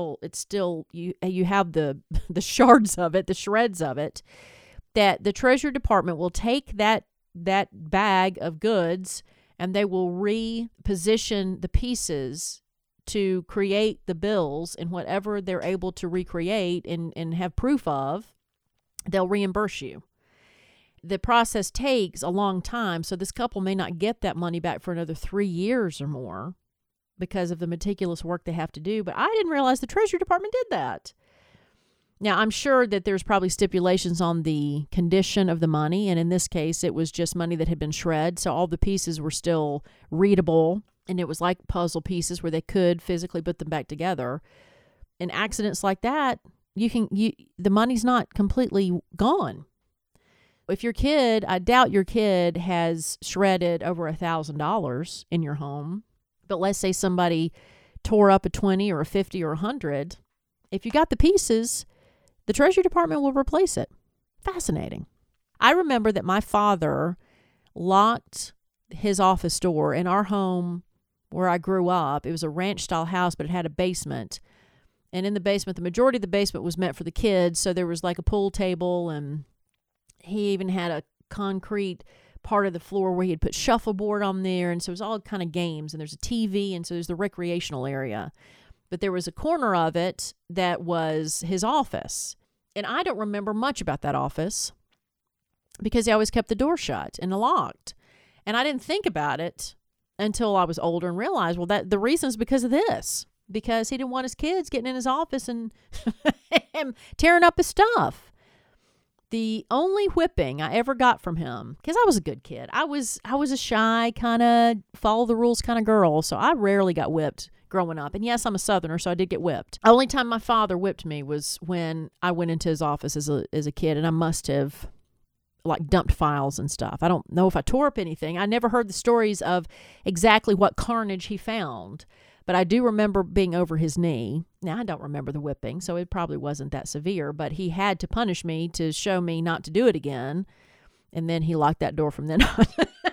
you have the shards of it, the shreds of it, that the Treasury Department will take that bag of goods and they will reposition the pieces to create the bills, and whatever they're able to recreate and have proof of, they'll reimburse you. The process takes a long time, so this couple may not get that money back for another 3 years or more because of the meticulous work they have to do. But I didn't realize the Treasury Department did that. Now, I'm sure that there's probably stipulations on the condition of the money, and in this case, it was just money that had been shredded, so all the pieces were still readable. And it was like puzzle pieces where they could physically put them back together. In accidents like that, the money's not completely gone. If your kid, I doubt your kid has shredded over $1,000 in your home, but let's say somebody tore up a 20 or a 50 or 100, if you got the pieces, the Treasury Department will replace it. Fascinating. I remember that my father locked his office door in our home where I grew up. It was a ranch-style house, but it had a basement. And in the basement, the majority of the basement was meant for the kids, so there was like a pool table, and he even had a concrete part of the floor where he had put shuffleboard on there, and so it was all kind of games, and there's a TV, and so there's the recreational area. But there was a corner of it that was his office. And I don't remember much about that office because he always kept the door shut and locked. And I didn't think about it until I was older and realized, well, that the reason is because of this. Because he didn't want his kids getting in his office and tearing up his stuff. The only whipping I ever got from him, because I was a good kid. I was a shy, kind of follow the rules kind of girl, so I rarely got whipped growing up. And yes, I'm a Southerner, so I did get whipped. The only time my father whipped me was when I went into his office as a kid, and I must have dumped files and stuff. I don't know if I tore up anything. I never heard the stories of exactly what carnage he found. But I do remember being over his knee. Now, I don't remember the whipping, so it probably wasn't that severe, but he had to punish me to show me not to do it again. And then he locked that door from then on.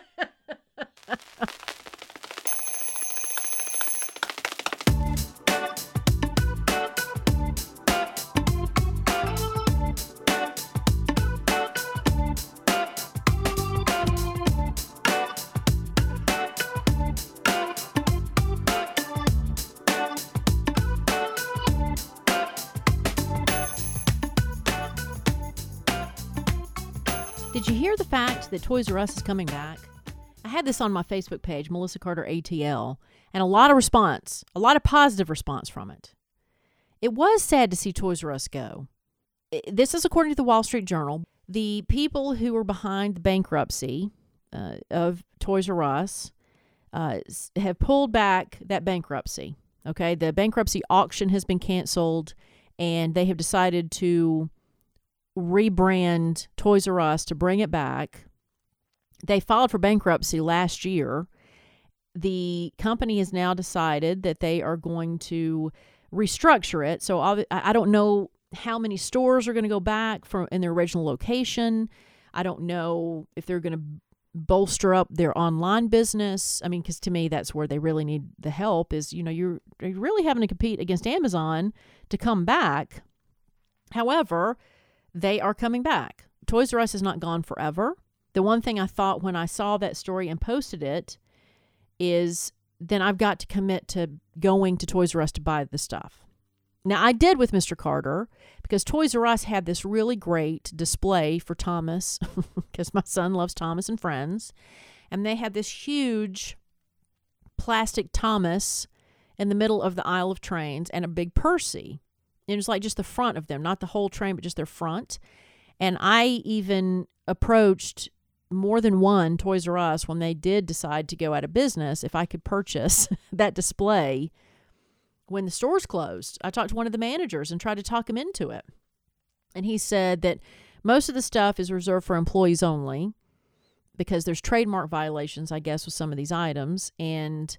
Did you hear the fact that Toys R Us is coming back? I had this on my Facebook page, Melissa Carter ATL, and a lot of positive response from it. It was sad to see Toys R Us go. This is according to the Wall Street Journal. The people who were behind the bankruptcy of Toys R Us have pulled back that bankruptcy. Okay, the bankruptcy auction has been canceled, and they have decided to rebrand Toys R Us to bring it back. They filed for bankruptcy last year. The company has now decided that they are going to restructure it. So I don't know how many stores are going to go back in their original location. I don't know if they're going to bolster up their online business. I mean, because to me, that's where they really need the help is, you're really having to compete against Amazon to come back. However, they are coming back. Toys R Us is not gone forever. The one thing I thought when I saw that story and posted it is then I've got to commit to going to Toys R Us to buy the stuff. Now, I did with Mr. Carter because Toys R Us had this really great display for Thomas because my son loves Thomas and Friends. And they had this huge plastic Thomas in the middle of the aisle of trains and a big Percy. It was like just the front of them, not the whole train, but just their front. And I even approached more than one Toys R Us when they did decide to go out of business if I could purchase that display when the stores closed. I talked to one of the managers and tried to talk him into it. And he said that most of the stuff is reserved for employees only because there's trademark violations, I guess, with some of these items. And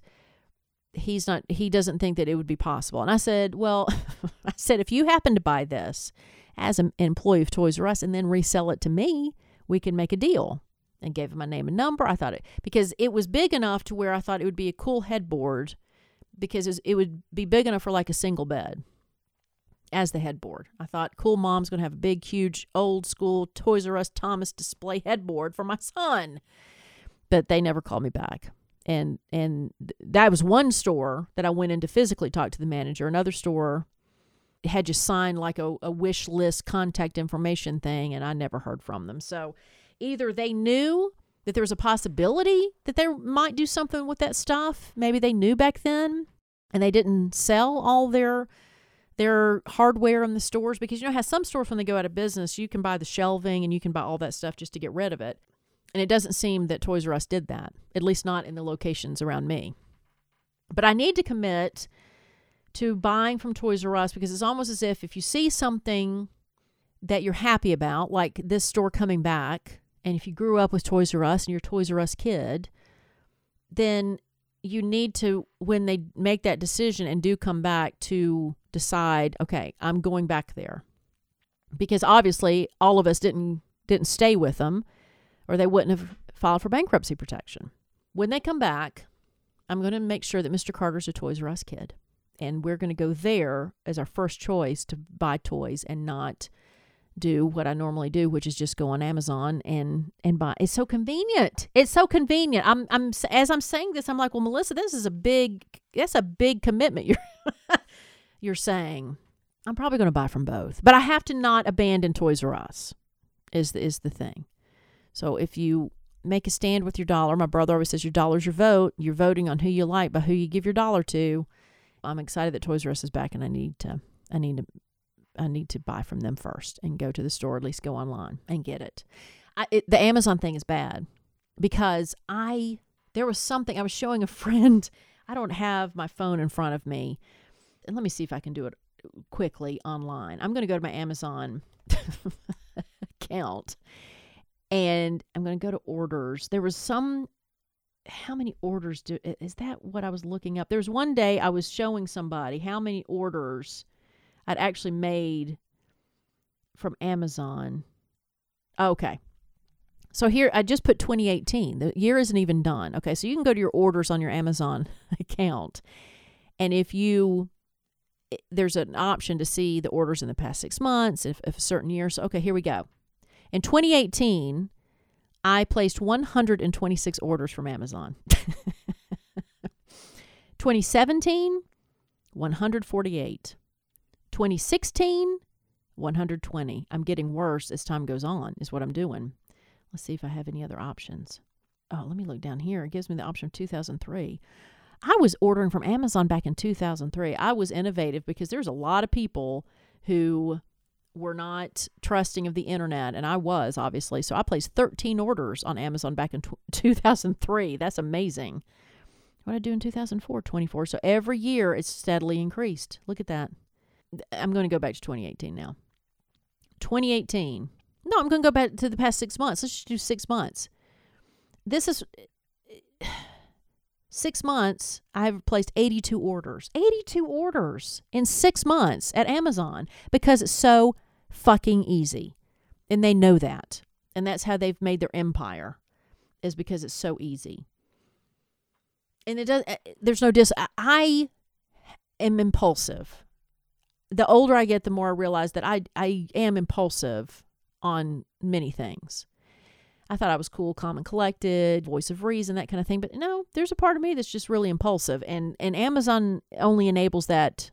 he doesn't think that it would be possible. And I said, well, if you happen to buy this as an employee of Toys R Us and then resell it to me, we can make a deal. And gave him my name and number. I thought because it was big enough to where I thought it would be a cool headboard because it would be big enough for like a single bed as the headboard. I thought, cool, Mom's going to have a big, huge, old school Toys R Us Thomas display headboard for my son. But they never called me back. And that was one store that I went in to physically talk to the manager. Another store had just signed like a wish list contact information thing, and I never heard from them. So either they knew that there was a possibility that they might do something with that stuff. Maybe they knew back then, and they didn't sell all their hardware in the stores. Because how some stores, when they go out of business, you can buy the shelving and you can buy all that stuff just to get rid of it. And it doesn't seem that Toys R Us did that, at least not in the locations around me. But I need to commit to buying from Toys R Us because it's almost as if you see something that you're happy about, like this store coming back, and if you grew up with Toys R Us and you're a Toys R Us kid, then you need to, when they make that decision and do come back, to decide, okay, I'm going back there. Because obviously all of us didn't stay with them, or they wouldn't have filed for bankruptcy protection. When they come back, I'm going to make sure that Mr. Carter's a Toys R Us kid. And we're going to go there as our first choice to buy toys and not do what I normally do, which is just go on Amazon and buy. It's so convenient. It's so convenient. I'm as I'm saying this, I'm like, well, Melissa, that's a big commitment you're saying. I'm probably going to buy from both, but I have to not abandon Toys R Us is the thing. So if you make a stand with your dollar, my brother always says your dollar's your vote. You're voting on who you like by who you give your dollar to. I'm excited that Toys R Us is back, and I need to buy from them first and go to the store, at least go online and get it. The Amazon thing is bad because there was something I was showing a friend. I don't have my phone in front of me, and let me see if I can do it quickly online. I'm going to go to my Amazon account, and I'm going to go to orders. There was some how many orders is that what I was looking up? There's one day I was showing somebody how many orders I'd actually made from Amazon. Okay. So here, I just put 2018. The year isn't even done. Okay, so you can go to your orders on your Amazon account. And there's an option to see the orders in the past 6 months, if a certain year. So, okay, here we go. In 2018, I placed 126 orders from Amazon. 2017, 148. 2016, 120. I'm getting worse as time goes on, is what I'm doing. Let's see if I have any other options. Oh, let me look down here. It gives me the option of 2003. I was ordering from Amazon back in 2003. I was innovative because there's a lot of people who were not trusting of the internet, and I was, obviously. So I placed 13 orders on Amazon back in 2003. That's amazing. What did I do in 2004? 24. So every year it's steadily increased. Look at that. I'm going to go back to 2018 now. 2018. No, I'm going to go back to the past 6 months. Let's just do 6 months. This is 6 months. I have placed 82 orders. 82 orders in 6 months at Amazon because it's so fucking easy. And they know that. And that's how they've made their empire, is because it's so easy. And there's no I am impulsive. The older I get, the more I realize that I am impulsive on many things. I thought I was cool, calm, and collected, voice of reason, that kind of thing. But no, there's a part of me that's just really impulsive. And Amazon only enables that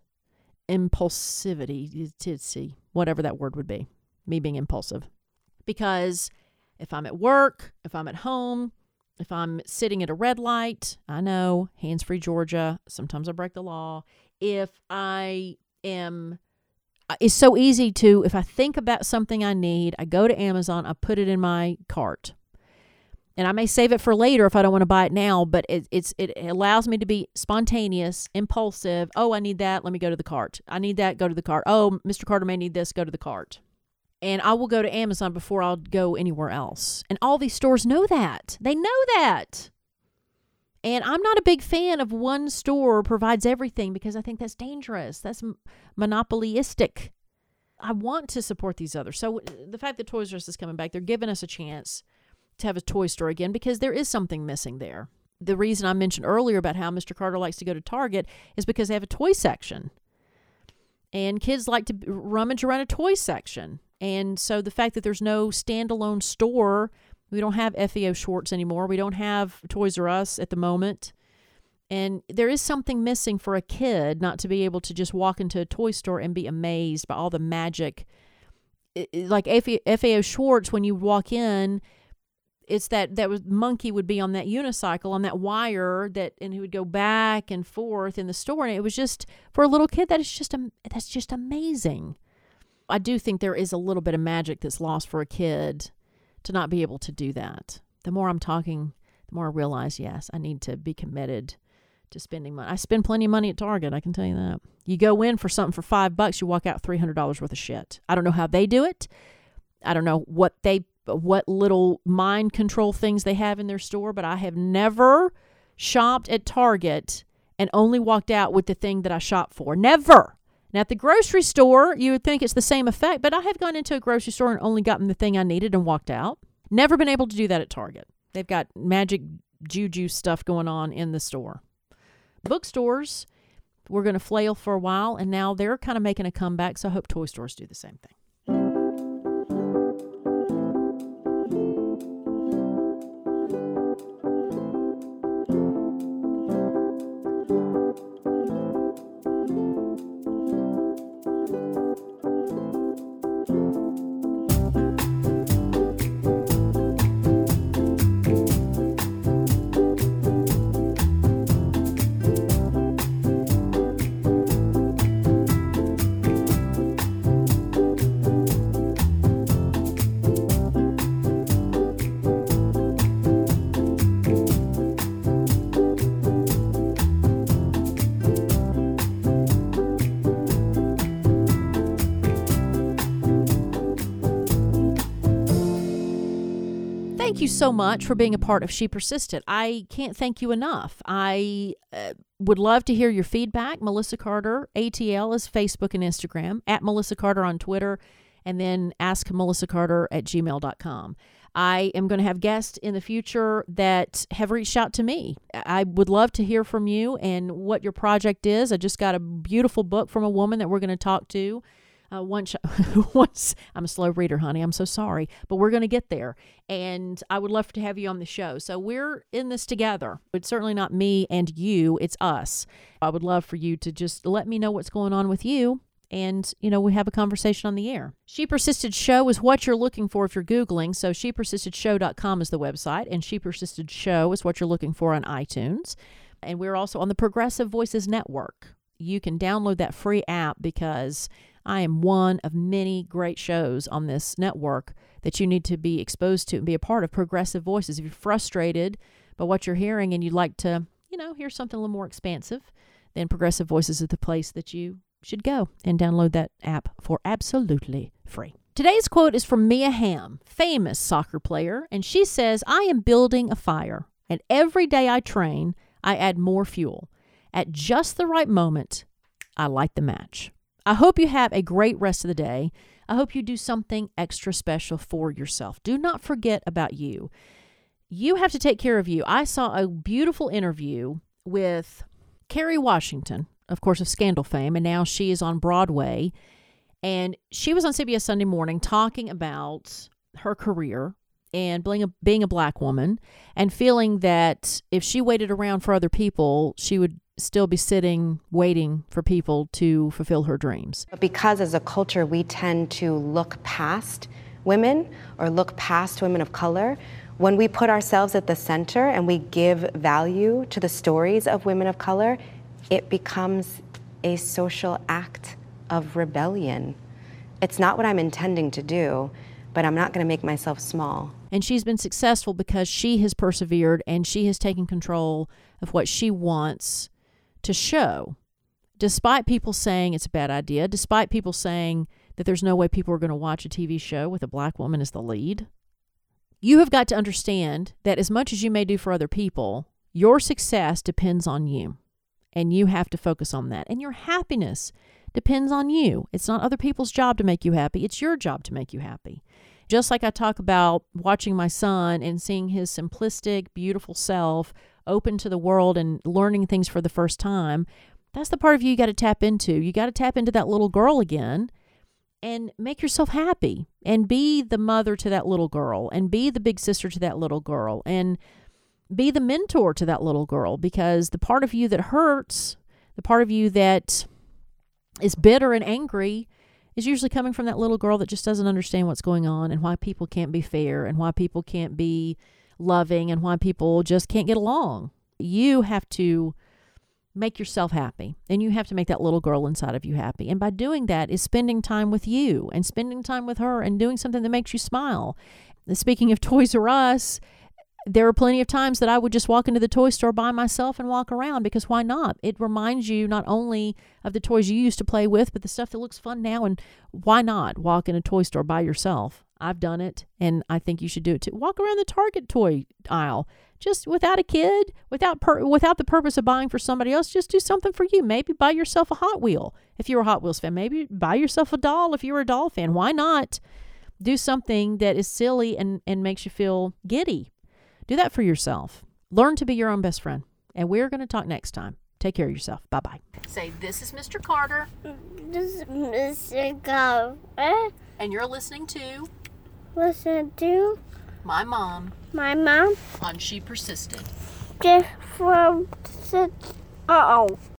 impulsivity, whatever that word would be, me being impulsive. Because if I'm at work, if I'm at home, if I'm sitting at a red light, I know, hands-free Georgia, sometimes I break the law. If I am... It's so easy to, if I think about something I need, I go to Amazon, I put it in my cart. And I may save it for later if I don't want to buy it now, but it allows me to be spontaneous, impulsive. Oh, I need that. Let me go to the cart. I need that. Go to the cart. Oh, Mr. Carter may need this. Go to the cart. And I will go to Amazon before I'll go anywhere else. And all these stores know that. They know that. And I'm not a big fan of one store provides everything because I think that's dangerous. That's monopolistic. I want to support these others. So the fact that Toys R Us is coming back, they're giving us a chance to have a toy store again because there is something missing there. The reason I mentioned earlier about how Mr. Carter likes to go to Target is because they have a toy section. And kids like to rummage around a toy section. And so the fact that there's no standalone store, we don't have FAO Schwarz anymore. We don't have Toys R Us at the moment. And there is something missing for a kid not to be able to just walk into a toy store and be amazed by all the magic. Like FAO Schwarz, when you walk in, it's that monkey would be on that unicycle, on that wire, and he would go back and forth in the store. And it was just, for a little kid, that's just amazing. I do think there is a little bit of magic that's lost for a kid to not be able to do that. The more I'm talking, the more I realize, yes, I need to be committed to spending money. I spend plenty of money at Target, I can tell you that. You go in for something for $5, you walk out $300 worth of shit. I don't know how they do it. I don't know what little mind control things they have in their store, but I have never shopped at Target and only walked out with the thing that I shopped for. Never. Now, at the grocery store, you would think it's the same effect, but I have gone into a grocery store and only gotten the thing I needed and walked out. Never been able to do that at Target. They've got magic juju stuff going on in the store. Bookstores, we're going to flail for a while, and now they're kind of making a comeback, so I hope toy stores do the same thing. Thank you so much for being a part of She Persisted. I can't thank you enough. I would love to hear your feedback. Melissa Carter, ATL is Facebook and Instagram, at Melissa Carter on Twitter, and then askmelissacarter@gmail.com. I am going to have guests in the future that have reached out to me. I would love to hear from you and what your project is. I just got a beautiful book from a woman that we're going to talk to. Once I'm a slow reader, honey. I'm so sorry, but we're going to get there. And I would love to have you on the show. So we're in this together. It's certainly not me and you. It's us. I would love for you to just let me know what's going on with you. And, we have a conversation on the air. She Persisted Show is what you're looking for if you're Googling. So shepersistedshow.com is the website. And She Persisted Show is what you're looking for on iTunes. And we're also on the Progressive Voices Network. You can download that free app because I am one of many great shows on this network that you need to be exposed to and be a part of. Progressive Voices. If you're frustrated by what you're hearing and you'd like to, hear something a little more expansive, then Progressive Voices is the place that you should go and download that app for absolutely free. Today's quote is from Mia Hamm, famous soccer player, and she says, "I am building a fire, and every day I train, I add more fuel. At just the right moment, I light the match." I hope you have a great rest of the day. I hope you do something extra special for yourself. Do not forget about you. You have to take care of you. I saw a beautiful interview with Kerry Washington, of course, of Scandal fame, and now she is on Broadway. And she was on CBS Sunday Morning talking about her career and being a black woman and feeling that if she waited around for other people, she would still be sitting waiting for people to fulfill her dreams. Because as a culture we tend to look past women or look past women of color, when we put ourselves at the center and we give value to the stories of women of color, it becomes a social act of rebellion. It's not what I'm intending to do, but I'm not going to make myself small. And she's been successful because she has persevered and she has taken control of what she wants to show, despite people saying it's a bad idea, despite people saying that there's no way people are going to watch a TV show with a black woman as the lead. You have got to understand that as much as you may do for other people, your success depends on you, and you have to focus on that. And your happiness depends on you. It's not other people's job to make you happy. It's your job to make you happy. Just like I talk about watching my son and seeing his simplistic, beautiful self open to the world and learning things for the first time, that's the part of you got to tap into. You got to tap into that little girl again and make yourself happy and be the mother to that little girl and be the big sister to that little girl and be the mentor to that little girl, because the part of you that hurts, the part of you that is bitter and angry is usually coming from that little girl that just doesn't understand what's going on and why people can't be fair and why people can't be loving and why people just can't get along. You have to make yourself happy, and you have to make that little girl inside of you happy. And by doing that is spending time with you and spending time with her and doing something that makes you smile. And speaking of Toys R Us, there are plenty of times that I would just walk into the toy store by myself and walk around, because why not? It reminds you not only of the toys you used to play with, but the stuff that looks fun now. And why not walk in a toy store by yourself? I've done it, and I think you should do it too. Walk around the Target toy aisle, just without a kid, without the purpose of buying for somebody else. Just do something for you. Maybe buy yourself a Hot Wheel if you're a Hot Wheels fan. Maybe buy yourself a doll if you're a doll fan. Why not do something that is silly and makes you feel giddy? Do that for yourself. Learn to be your own best friend. And we're going to talk next time. Take care of yourself. Bye-bye. Say, this is Mr. Carter. This is Mr. Carter. And you're listening to... Listen to... My mom. My mom. On She Persisted. Just from... Uh-oh.